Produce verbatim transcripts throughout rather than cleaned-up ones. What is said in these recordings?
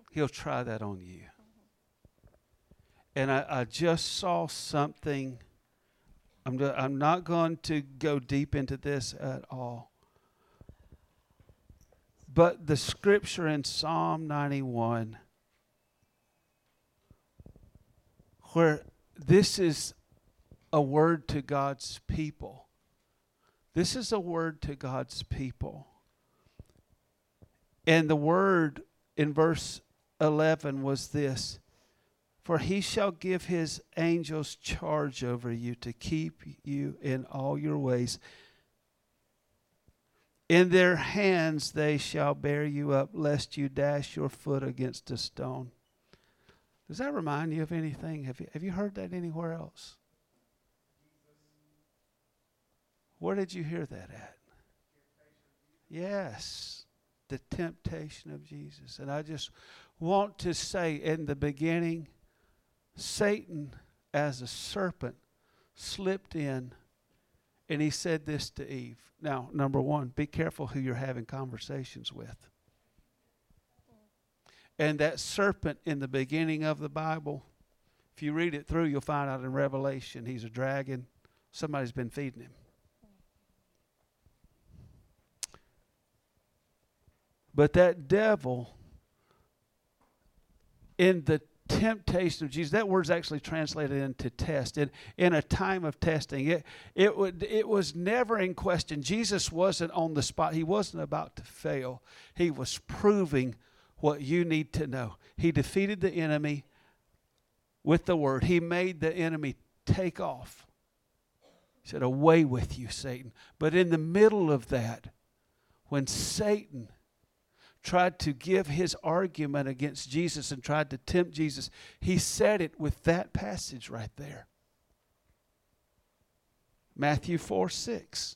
he'll try that on you. And I, I just saw something. I'm, do, I'm not going to go deep into this at all. But the scripture in Psalm ninety-one, where this is a word to God's people. This is a word to God's people. And the word in verse eleven was this: for he shall give his angels charge over you to keep you in all your ways. In their hands they shall bear you up, lest you dash your foot against a stone. Does that remind you of anything? Have you, have you heard that anywhere else? Where did you hear that at? Yes, the temptation of Jesus. And I just want to say, in the beginning, Satan, as a serpent, slipped in, and he said this to Eve. Now, number one, be careful who you're having conversations with. And that serpent in the beginning of the Bible, if you read it through, you'll find out in Revelation, he's a dragon. Somebody's been feeding him. But that devil, in the temptation of Jesus, that word's actually translated into test. In, in a time of testing, it, it, would, it was never in question. Jesus wasn't on the spot. He wasn't about to fail. He was proving what you need to know. He defeated the enemy with the word. He made the enemy take off. He said, away with you, Satan. But in the middle of that, when Satan tried to give his argument against Jesus and tried to tempt Jesus, he said it with that passage right there. Matthew four six.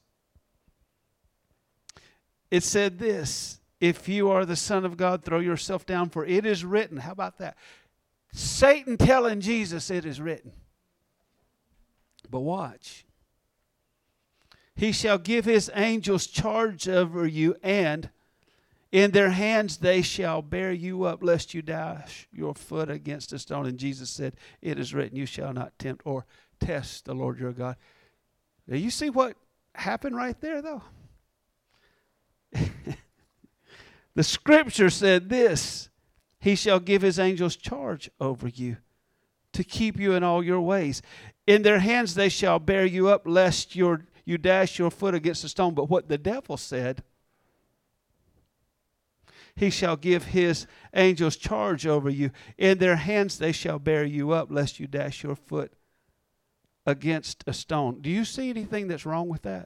It said this: if you are the Son of God, throw yourself down, for it is written. How about that? Satan telling Jesus it is written. But watch. He shall give his angels charge over you, and in their hands they shall bear you up, lest you dash your foot against a stone. And Jesus said, it is written, you shall not tempt or test the Lord your God. Now you see what happened right there, though? The scripture said this: he shall give his angels charge over you to keep you in all your ways. In their hands they shall bear you up, lest your, you dash your foot against a stone. But what the devil said, he shall give his angels charge over you. In their hands they shall bear you up, lest you dash your foot against a stone. Do you see anything that's wrong with that?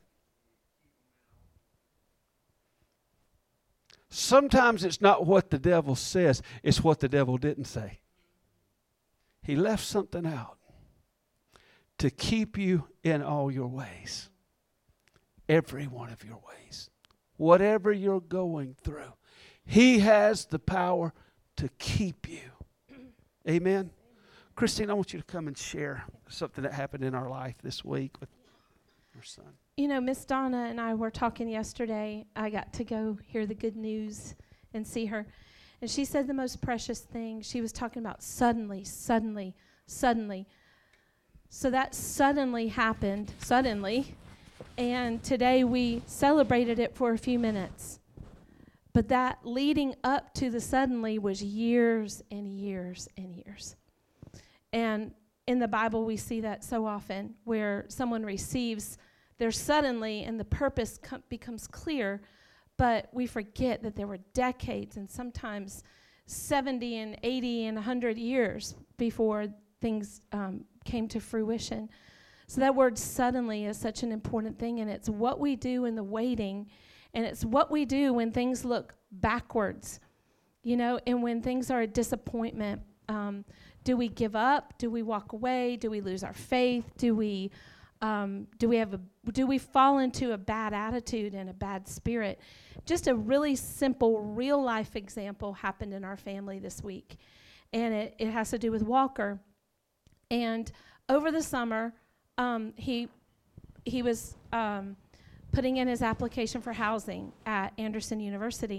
Sometimes it's not what the devil says, it's what the devil didn't say. He left something out to keep you in all your ways. Every one of your ways. Whatever you're going through, he has the power to keep you. Amen? Christine, I want you to come and share something that happened in our life this week with your son. You know, Miss Donna and I were talking yesterday. I got to go hear the good news and see her. And she said the most precious thing. She was talking about suddenly, suddenly, suddenly. So that suddenly happened, suddenly. And today we celebrated it for a few minutes. But that leading up to the suddenly was years and years and years. And in the Bible we see that so often, where someone receives their suddenly and the purpose com- becomes clear, but we forget that there were decades and sometimes seventy and eighty and one hundred years before things um, came to fruition. So that word suddenly is such an important thing, and it's what we do in the waiting, and it's what we do when things look backwards, you know, and when things are a disappointment. Um, do we give up? Do we walk away? Do we lose our faith? Do we um, do we have a do we fall into a bad attitude and a bad spirit? Just a really simple real life example happened in our family this week, and it, it has to do with Walker. And over the summer, um, he he was um, putting in his application for housing at Anderson University.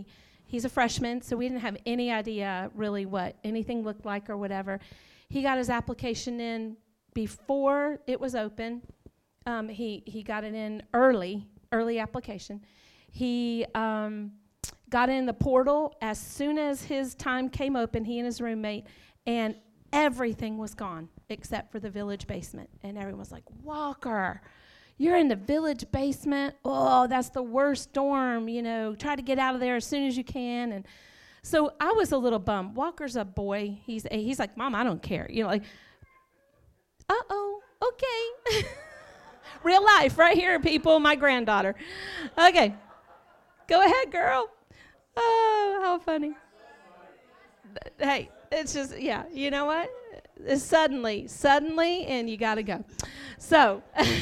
He's a freshman, so we didn't have any idea really what anything looked like or whatever. He got his application in before it was open. Um, he, he got it in early, early application. He um, got in the portal as soon as his time came open, he and his roommate, and everything was gone except for the village basement. And everyone was like, Walker, you're in the village basement? Oh, that's the worst dorm, you know, try to get out of there as soon as you can. And so I was a little bummed. Walker's a boy. He's a, he's like, Mom, I don't care. You know, like, uh-oh, okay. Real life right here, people, my granddaughter. Okay, go ahead, girl. Oh, how funny. Hey, it's just, yeah, you know what? It's suddenly, suddenly, and you got to go. So,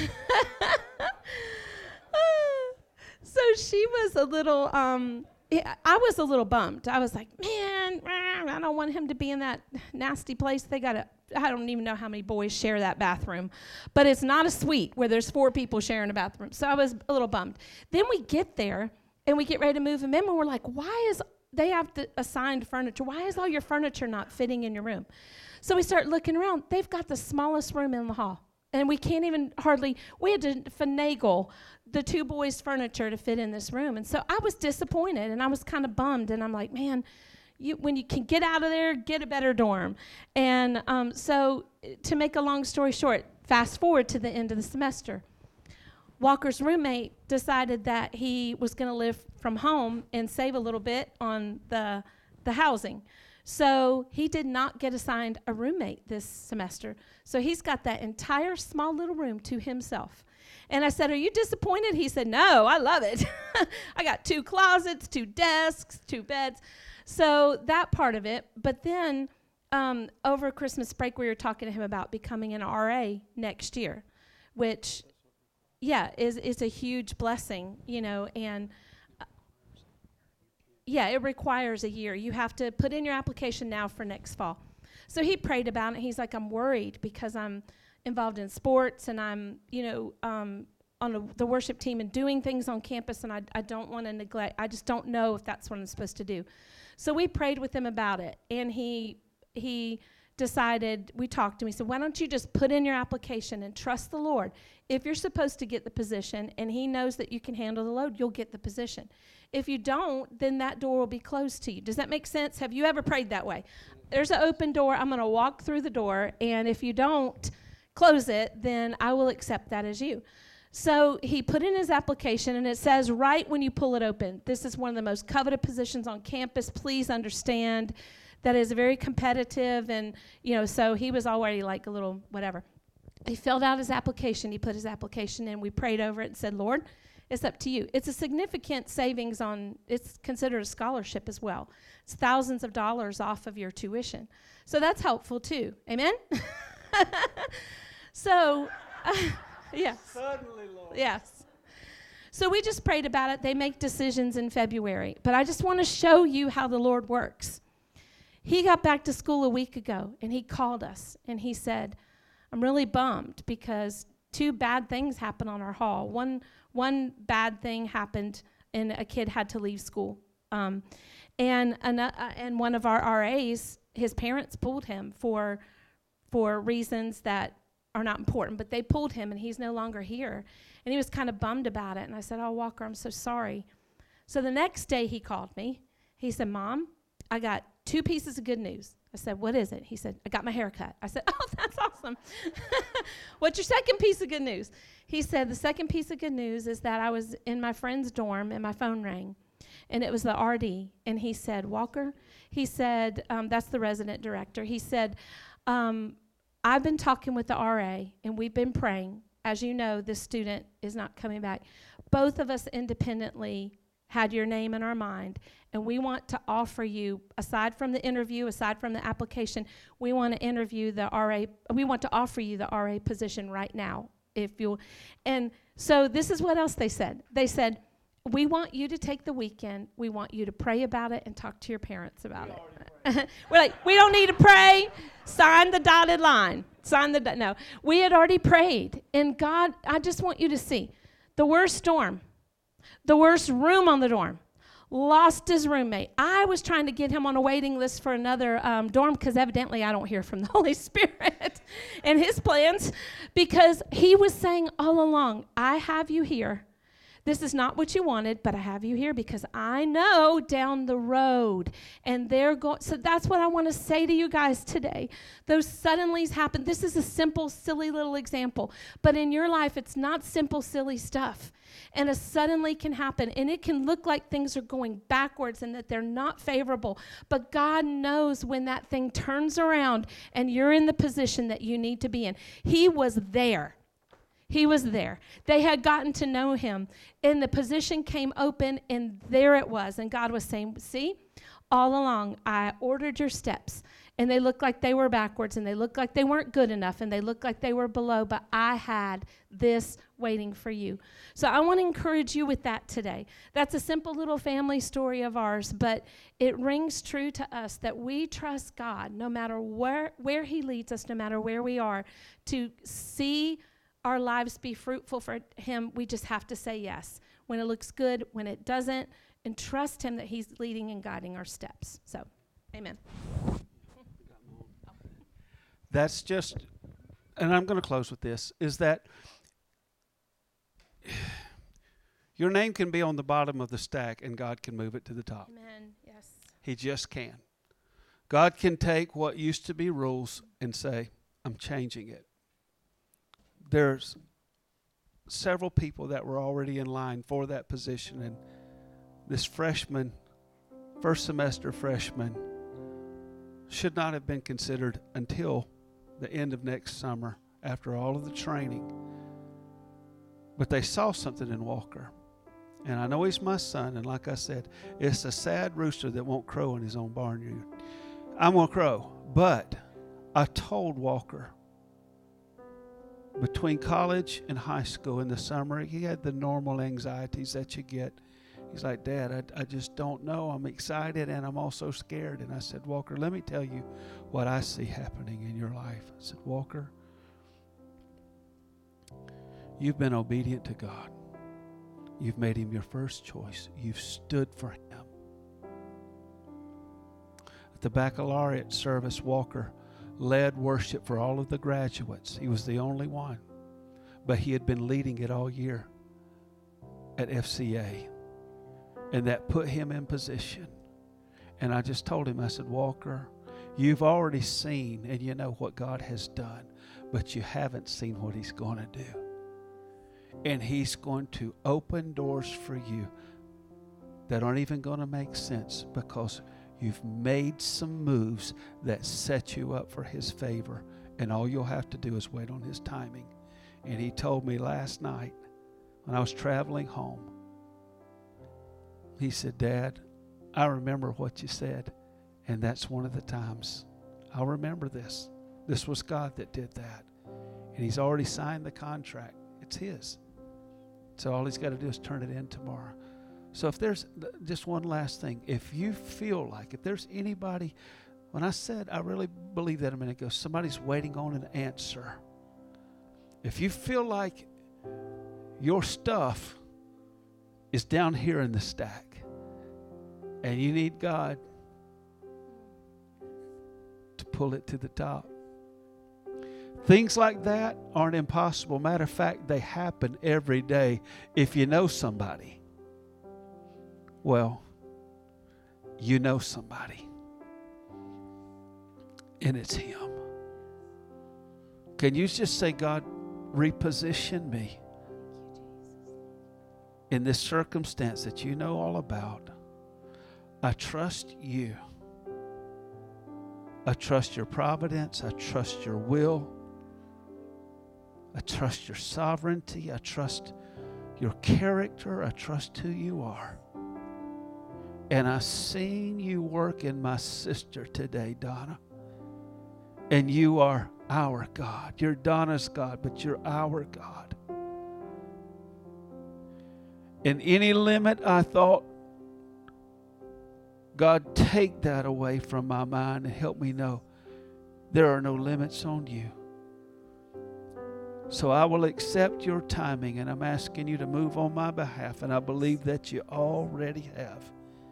so she was a little, um, I was a little bummed. I was like, man, I don't want him to be in that nasty place. They got to, I don't even know how many boys share that bathroom. But it's not a suite where there's four people sharing a bathroom. So I was a little bummed. Then we get there, and we get ready to move him in, and we're like, why is, they have the assigned furniture. Why is all your furniture not fitting in your room? So we start looking around. They've got the smallest room in the hall. And we can't even hardly, we had to finagle the two boys' furniture to fit in this room. And so I was disappointed, and I was kind of bummed. And I'm like, man, you, when you can get out of there, get a better dorm. And um, so to make a long story short, fast forward to the end of the semester. Walker's roommate decided that he was going to live from home and save a little bit on the the housing. So he did not get assigned a roommate this semester. So he's got that entire small little room to himself. And I said, are you disappointed? He said, no, I love it. I got two closets, two desks, two beds. So that part of it. But then um, over Christmas break, we were talking to him about becoming an R A next year, which... Yeah, is is a huge blessing, you know, and uh, yeah, it requires a year. You have to put in your application now for next fall. So he prayed about it. He's like, I'm worried because I'm involved in sports and I'm, you know, um, on a, the worship team and doing things on campus, and I, I don't want to neglect. I just don't know if that's what I'm supposed to do. So we prayed with him about it, and he he decided, we talked to him, he said, why don't you just put in your application and trust the Lord? If you're supposed to get the position and he knows that you can handle the load, you'll get the position. If you don't, then that door will be closed to you. Does that make sense? Have you ever prayed that way? There's an open door. I'm going to walk through the door, and if you don't close it, then I will accept that as you. So he put in his application, and it says right when you pull it open, this is one of the most coveted positions on campus. Please understand that is very competitive, and, you know, so he was already like a little whatever. He filled out his application. He put his application in. We prayed over it and said, Lord, it's up to you. It's a significant savings on, it's considered a scholarship as well. It's thousands of dollars off of your tuition. So that's helpful too. Amen? So, uh, yes. Suddenly, Lord. Yes. So we just prayed about it. They make decisions in February. But I just want to show you how the Lord works. He got back to school a week ago, and he called us, and he said, I'm really bummed because two bad things happened on our hall. One one bad thing happened, and a kid had to leave school. Um, and, an, uh, and one of our R As, his parents pulled him for for reasons that are not important, but they pulled him, and he's no longer here. And he was kind of bummed about it. And I said, oh, Walker, I'm so sorry. So the next day he called me. He said, Mom, I got two pieces of good news. I said, what is it? He said, I got my hair cut. I said, oh, that's awesome. What's your second piece of good news? He said, the second piece of good news is that I was in my friend's dorm and my phone rang. And it was the R D. And he said, Walker, he said, um, that's the resident director. He said, um, I've been talking with the R A, and we've been praying. As you know, this student is not coming back. Both of us independently had your name in our mind, and we want to offer you, aside from the interview, aside from the application, we want to interview the R A, we want to offer you the R A position right now, if you'll. And so this is what else they said. They said, we want you to take the weekend, we want you to pray about it and talk to your parents about it. We're like, we don't need to pray, sign the dotted line, sign the, do- no. We had already prayed, and God, I just want you to see, the worst storm, the worst room on the dorm, lost his roommate. I was trying to get him on a waiting list for another um, dorm because evidently I don't hear from the Holy Spirit and his plans, because he was saying all along, I have you here. This is not what you wanted, but I have you here because I know down the road. And they're going. So that's what I want to say to you guys today. Those suddenlies happen. This is a simple, silly little example. But in your life, it's not simple, silly stuff. And a suddenly can happen. And it can look like things are going backwards and that they're not favorable. But God knows when that thing turns around and you're in the position that you need to be in. He was there. He was there. They had gotten to know him, and the position came open, and there it was. And God was saying, see, all along, I ordered your steps, and they looked like they were backwards, and they looked like they weren't good enough, and they looked like they were below, but I had this waiting for you. So I want to encourage you with that today. That's a simple little family story of ours, but it rings true to us that we trust God no matter where, where he leads us, no matter where we are, to see our lives be fruitful for him. We just have to say yes when it looks good, when it doesn't, and trust him that he's leading and guiding our steps. So, amen. That's just, and I'm going to close with this, is that your name can be on the bottom of the stack and God can move it to the top. Amen. Yes. He just can. God can take what used to be rules and say, I'm changing it. There's several people that were already in line for that position, and this freshman, first semester freshman, should not have been considered until the end of next summer after all of the training. But they saw something in Walker. And I know he's my son, and like I said, it's a sad rooster that won't crow in his own barnyard. I'm going to crow. But I told Walker, between college and high school in the summer, he had the normal anxieties that you get. He's like, Dad, I, I just don't know. I'm excited and I'm also scared. And I said, Walker, let me tell you what I see happening in your life. I said, Walker, you've been obedient to God. You've made him your first choice. You've stood for him. At the baccalaureate service, Walker led worship for all of the graduates. He was the only one. But he had been leading it all year at F C A. And that put him in position. And I just told him, I said, Walker, you've already seen and you know what God has done, but you haven't seen what he's going to do. And he's going to open doors for you that aren't even going to make sense because you've made some moves that set you up for his favor. And all you'll have to do is wait on his timing. And he told me last night when I was traveling home, he said, Dad, I remember what you said. And that's one of the times I'll remember this. This was God that did that. And he's already signed the contract. It's his. So all he's got to do is turn it in tomorrow. So if there's just one last thing, if you feel like, if there's anybody, when I said, I really believe that a minute ago, somebody's waiting on an answer. If you feel like your stuff is down here in the stack and you need God to pull it to the top, things like that aren't impossible. Matter of fact, they happen every day. If you know somebody, well, you know somebody. And it's him. Can you just say, God, reposition me in this circumstance that you know all about? I trust you. I trust your providence. I trust your will. I trust your sovereignty. I trust your character. I trust who you are. And I've seen you work in my sister today, Donna. And you are our God. You're Donna's God, but you're our God. In any limit, I thought, God, take that away from my mind and help me know there are no limits on you. So I will accept your timing, and I'm asking you to move on my behalf, and I believe that you already have.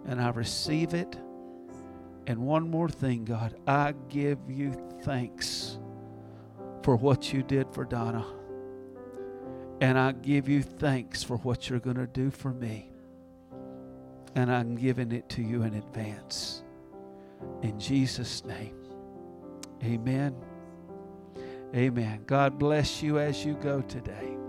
And I receive it. And one more thing, God, I give you thanks for what you did for Donna. And I give you thanks for what you're going to do for me. And I'm giving it to you in advance. In Jesus' name. Amen. Amen. God bless you as you go today.